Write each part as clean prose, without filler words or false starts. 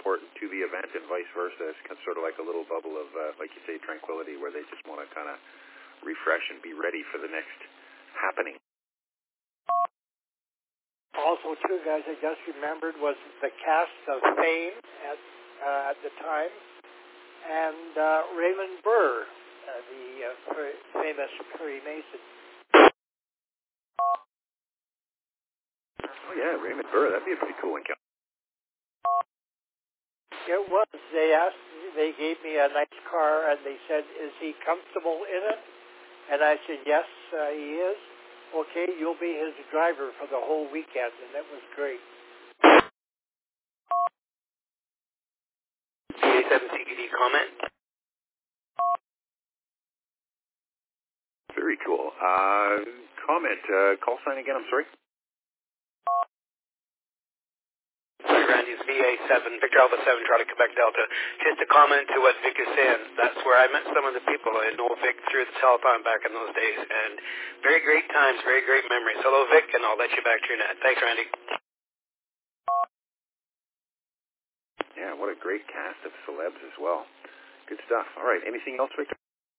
important to the event and vice versa. It's sort of like a little bubble of, like you say, tranquility where they just want to kind of refresh and be ready for the next happening. Also, two guys I just remembered was the cast of Fame at the time, and Raymond Burr, the famous Perry Mason. Oh yeah, Raymond Burr. That'd be a pretty cool encounter. It was. They gave me a nice car, and they said, "Is he comfortable in it?" And I said, "Yes, he is." Okay, you'll be his driver for the whole weekend, and that was great. PA7CGD comment. Very cool. Comment. Call sign again. I'm sorry. Sorry, Randy, it's VA7, Victor Alpha 7, Charlie Quebec Delta. Just a comment to what Vic is saying. That's where I met some of the people. I know Vic through the telethon back in those days, and very great times, very great memories. Hello, Vic, and I'll let you back to your net. Thanks, Randy. Yeah, what a great cast of celebs as well. Good stuff. All right, anything else, Victor?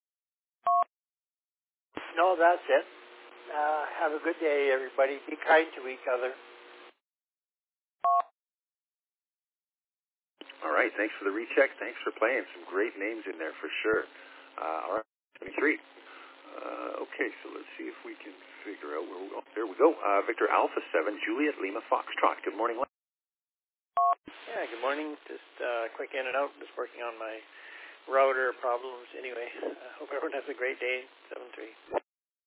No, that's it. Have a good day, everybody. Be kind to each other. All right, thanks for the recheck. Thanks for playing. Some great names in there for sure. All right, 23. Okay, so let's see if we can figure out where we go. There we go. Victor Alpha 7, Juliet Lima Foxtrot. Good morning. Yeah, good morning. Just quick in and out. Just working on my router problems. Anyway, hope everyone has a great day. 7-3.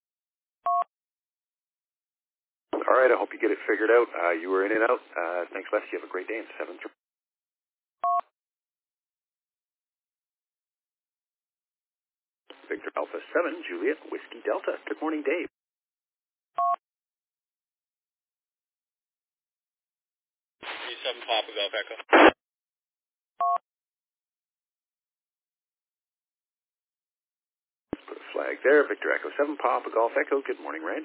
All right, I hope you get it figured out. You were in and out. Thanks, Les. You have a great day in 7-3. Victor Alpha 7, Juliet Whiskey Delta. Good morning, Dave. U7 Papa Golf Echo. Put a flag there. Victor Echo 7, Papa Golf Echo. Good morning, Randy.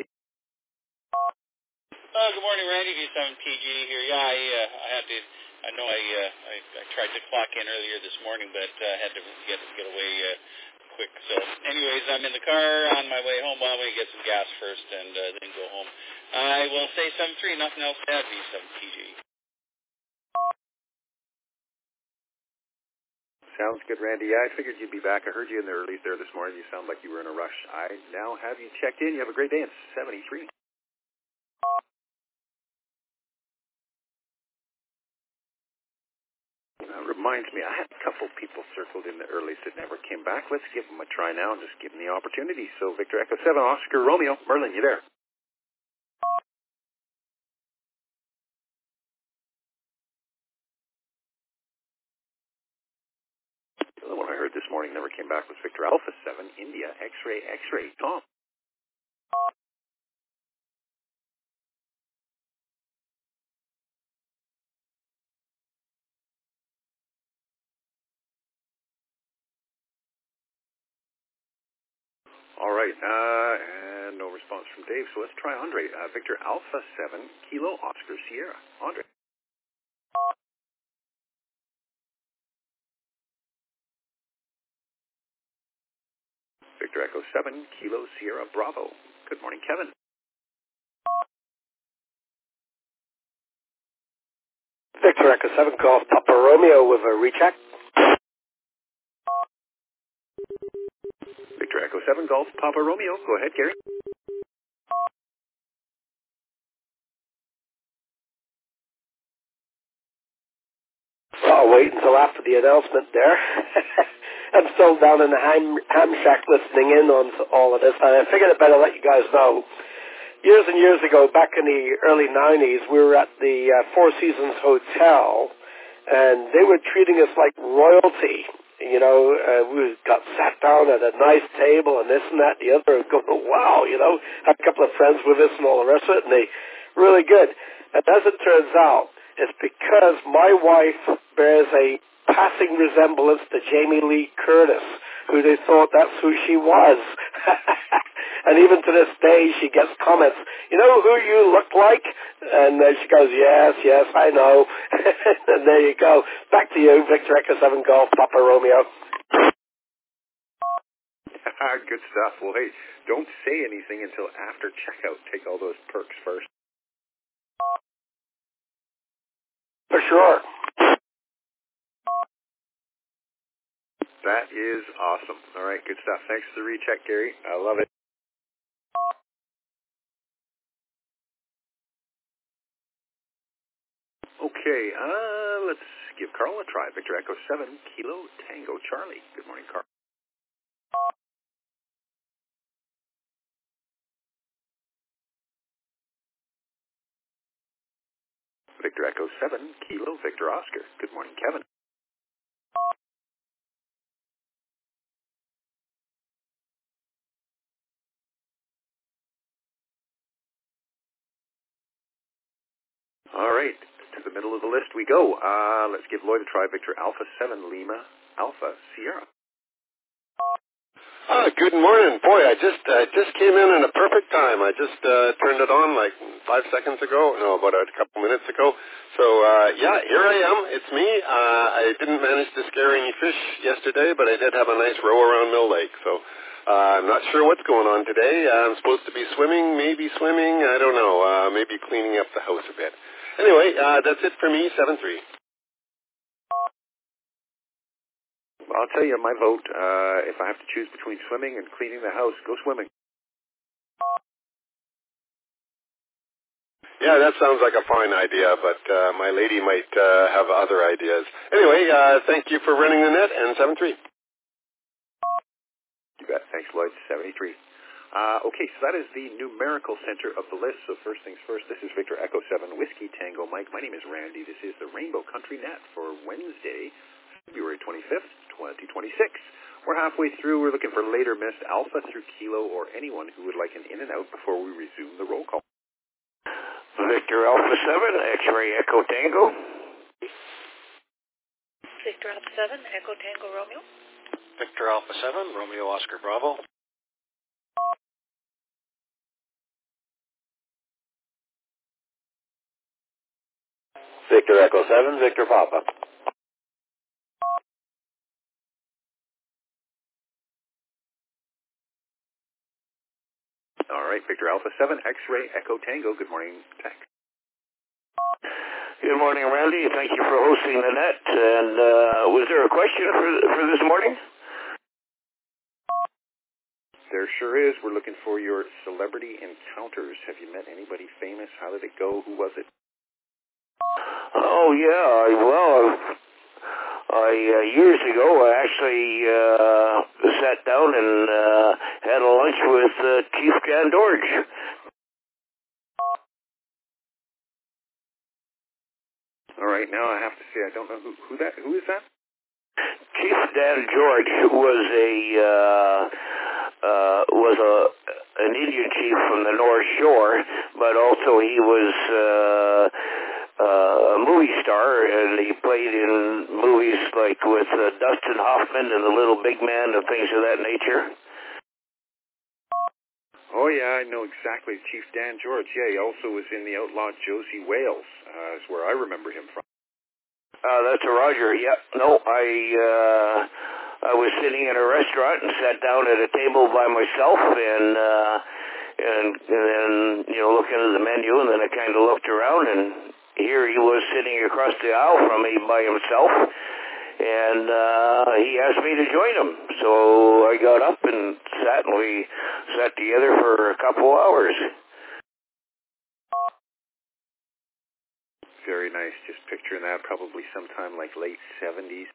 Good morning, Randy. V7PG here. Yeah, I know I tried to clock in earlier this morning, but had to get away quick. So, anyways, I'm in the car on my way home. Well, I'm going to get some gas first and then go home. I will say 7-3. Nothing else to add. V7PG. Sounds good, Randy. Yeah, I figured you'd be back. I heard you in the earlies there this morning. You sound like you were in a rush. I now have you checked in. You have a great day. It's 73. Reminds me, I had a couple people circled in the earlies that never came back. Let's give them a try now and just give them the opportunity. So, Victor Echo 7, Oscar Romeo. Merlin, you there? The one I heard this morning never came back was Victor Alpha 7, India, X-Ray, X-Ray. Tom. All right, and no response from Dave, so let's try Andre. Victor Alpha 7, Kilo Oscar Sierra. Andre. Victor Echo 7, Kilo Sierra Bravo. Good morning, Kevin. Victor Echo 7, Golf Papa Romeo with a recheck. Victor Echo 7, Golf Papa Romeo. Go ahead, Gary. I'll wait until after the announcement there. I'm still down in the ham shack listening in on all of this, and I figured I'd better let you guys know. Years and years ago, back in the early 90s, we were at the Four Seasons Hotel, and they were treating us like royalty. You know, we got sat down at a nice table and this and that and the other, and going, wow, you know, had a couple of friends with us and all the rest of it, and they really good. And as it turns out, it's because my wife bears a passing resemblance to Jamie Lee Curtis, who they thought that's who she was. And even to this day, she gets comments, you know who you look like? And she goes, yes, I know. And there you go. Back to you, Victor Echo 7 Golf, Papa Romeo. Good stuff. Well, hey, don't say anything until after checkout. Take all those perks first. For sure. That is awesome. All right, good stuff. Thanks for the recheck, Gary. I love it. Okay, let's give Carl a try. Victor Echo 7, Kilo Tango Charlie. Good morning, Carl. Victor Echo 7, Kilo Victor Oscar. Good morning, Kevin. All right, to the middle of the list we go. Let's give Lloyd a try. Victor Alpha 7, Lima Alpha Sierra. Good morning. Boy, I just came in a perfect time. I just turned it on like 5 seconds ago. No, about a couple minutes ago. So, yeah, here I am. It's me. I didn't manage to scare any fish yesterday, but I did have a nice row around Mill Lake. So, I'm not sure what's going on today. I'm supposed to be swimming, maybe swimming. I don't know. Maybe cleaning up the house a bit. Anyway, that's it for me, 7-3. Well, I'll tell you my vote. If I have to choose between swimming and cleaning the house, go swimming. Yeah, that sounds like a fine idea, but my lady might have other ideas. Anyway, thank you for running the net, and 7-3. You bet. Thanks, Lloyd. 73. Okay, so that is the numerical center of the list. So first things first, this is Victor Echo 7, Whiskey Tango Mike. My name is Randy. This is the Rainbow Country Net for Wednesday, February 25th, 2026. We're halfway through. We're looking for later missed Alpha through Kilo or anyone who would like an in and out before we resume the roll call. Victor Alpha 7, X-Ray Echo Tango. Victor Alpha 7, Echo Tango Romeo. Victor Alpha 7, Romeo Oscar Bravo. Victor Echo 7, Victor Papa. All right, Victor Alpha 7, X-Ray Echo Tango. Good morning, Tech. Good morning, Randy. Thank you for hosting the net. And was there a question for this morning? There sure is. We're looking for your celebrity encounters. Have you met anybody famous? How did it go? Who was it? Oh, yeah. Well, years ago, I actually sat down and had a lunch with Chief Dan George. All right, now I have to say I don't know who is that? Chief Dan George was an Indian chief from the North Shore, but also he was a movie star, and he played in movies like with Dustin Hoffman and The Little Big Man and things of that nature. Oh, yeah, I know exactly. Chief Dan George. Yeah, he also was in the outlaw Josie Wales, is where I remember him from. That's a Roger. Yeah. No, I was sitting in a restaurant and sat down at a table by myself and then, you know, looking at the menu, and then I kind of looked around, and here he was sitting across the aisle from me by himself, and he asked me to join him. So I got up and we sat together for a couple hours. Very nice. Just picturing that, probably sometime like late 70s.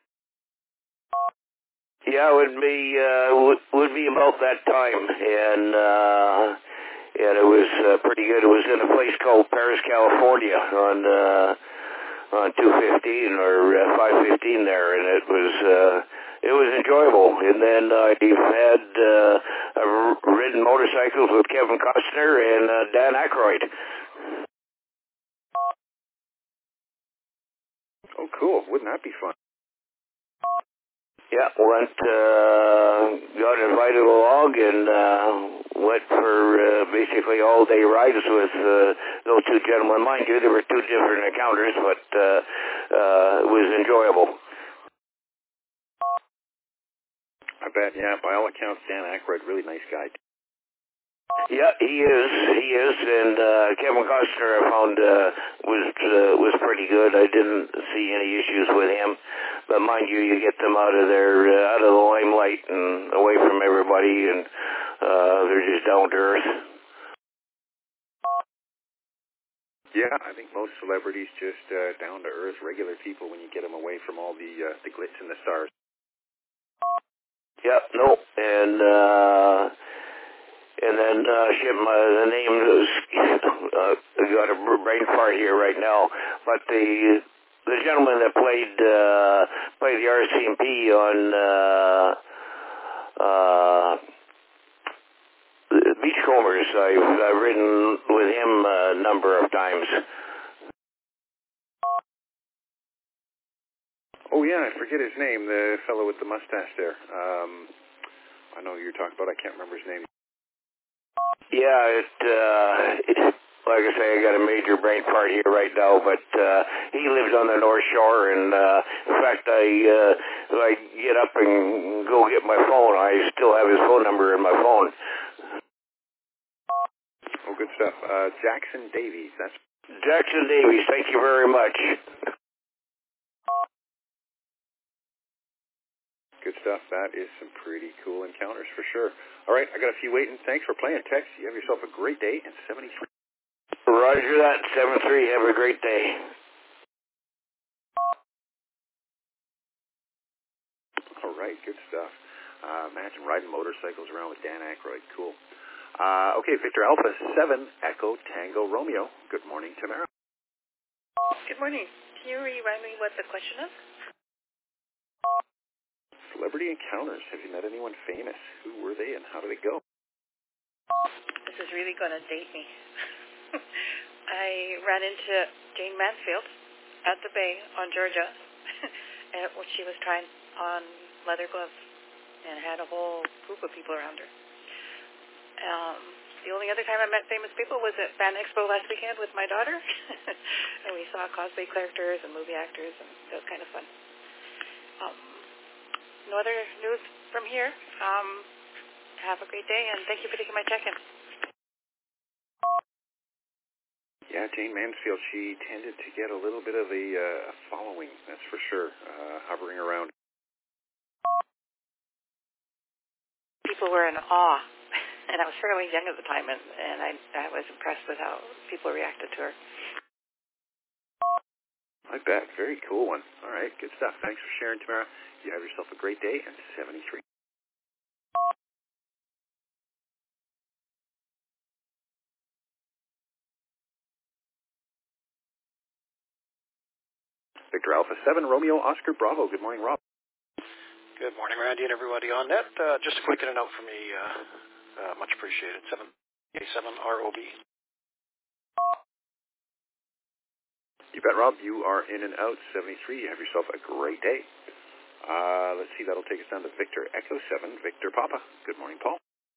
Yeah, it would be about that time, and it was pretty good. It was in a place called Paris, California, on 215 or 515 there, and it was enjoyable. And then I've ridden motorcycles with Kevin Costner and Dan Aykroyd. Oh, cool. Wouldn't that be fun? Yeah, got invited along and went for basically all-day rides with those two gentlemen. Mind you, there were two different encounters, but it was enjoyable. I bet, yeah. By all accounts, Dan Aykroyd, really nice guy. Yeah, he is, and Kevin Costner I found was pretty good. I didn't see any issues with him, but mind you, you get them out of the limelight and away from everybody, and they're just down to earth. Yeah, I think most celebrities just down to earth, regular people when you get them away from all the glitz and the stars. Yeah, no, and then the name is got a brain fart here right now, but the gentleman that played the RCMP on Beachcombers, I've ridden with him a number of times. Oh yeah, I forget his name, the fellow with the mustache there. I know who you're talking about. I can't remember his name. Yeah, like I say, I got a major brain fart here right now, but he lives on the North Shore, and in fact, I get up and go get my phone. I still have his phone number in my phone. Oh, good stuff. Jackson Davies. That's Jackson Davies. Thank you very much. Good stuff. That is some pretty cool encounters for sure. All right, I got a few waiting. Thanks for playing, Tex. You have yourself a great day, and 73. Roger that, 73. Have a great day. All right, good stuff. Imagine riding motorcycles around with Dan Aykroyd. Cool. Okay, Victor Alpha 7, Echo Tango Romeo. Good morning, Tamara. Good morning. Can you remind me what the question is? Celebrity encounters. Have you met anyone famous? Who were they and how did it go? This is really going to date me. I ran into Jane Mansfield at the Bay on Georgia and she was trying on leather gloves and had a whole group of people around her. The only other time I met famous people was at Fan Expo last weekend with my daughter. And we saw cosplay characters and movie actors, and it was kind of fun. No other news from here. Have a great day, and thank you for taking my check-in. Yeah, Jane Mansfield, she tended to get a little bit of a following, that's for sure, hovering around. People were in awe, and I was fairly young at the time, and I was impressed with how people reacted to her. I bet. Very cool one. All right, good stuff. Thanks for sharing, Tamara. You have yourself a great day, and 73. Victor Alpha 7, Romeo Oscar Bravo. Good morning, Rob. Good morning, Randy, and everybody on net. Just a quick in and out for me. Much appreciated. 7 ROB. You bet, Rob. You are in and out. 73. You have yourself a great day. Let's see. That'll take us down to Victor Echo 7, Victor Papa. Good morning, Paul.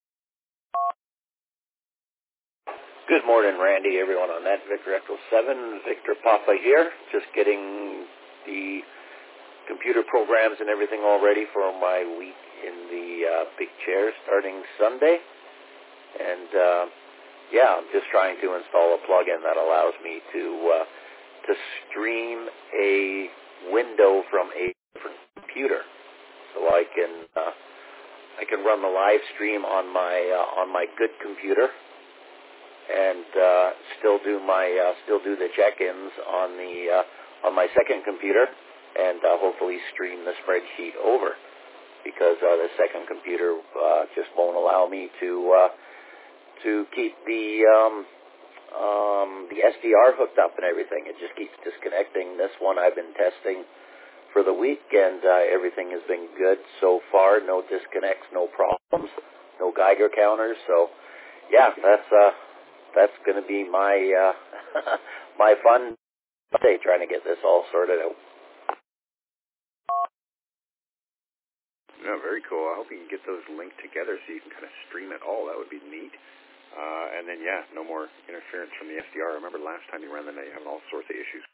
Good morning, Randy, everyone on that. Victor Echo 7, Victor Papa here. Just getting the computer programs and everything all ready for my week in the big chair starting Sunday. And, I'm just trying to install a plugin that allows me to stream a window from a different computer. So I can run the live stream on my good computer and still do the check-ins on my second computer, and hopefully stream the spreadsheet over, because the second computer just won't allow me to keep the SDR hooked up and everything. It just keeps disconnecting. This one I've been testing for the week, and everything has been good so far. No disconnects, no problems, no Geiger counters. So, yeah, that's going to be my my fun day trying to get this all sorted out. No, very cool. I hope you can get those linked together so you can kind of stream it all. That would be neat. And then, no more interference from the SDR. I remember last time you ran the night, you having all sorts of issues.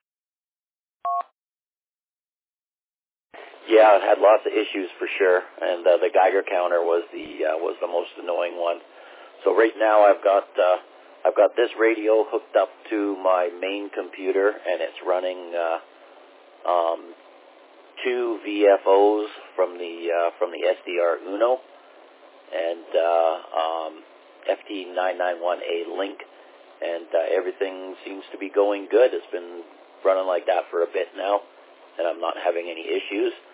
Yeah, it had lots of issues for sure, and the Geiger counter was the most annoying one. So right now I've got this radio hooked up to my main computer, and it's running 2 VFOs from the SDR Uno and FT991A link, and everything seems to be going good. It's been running like that for a bit now, and I'm not having any issues.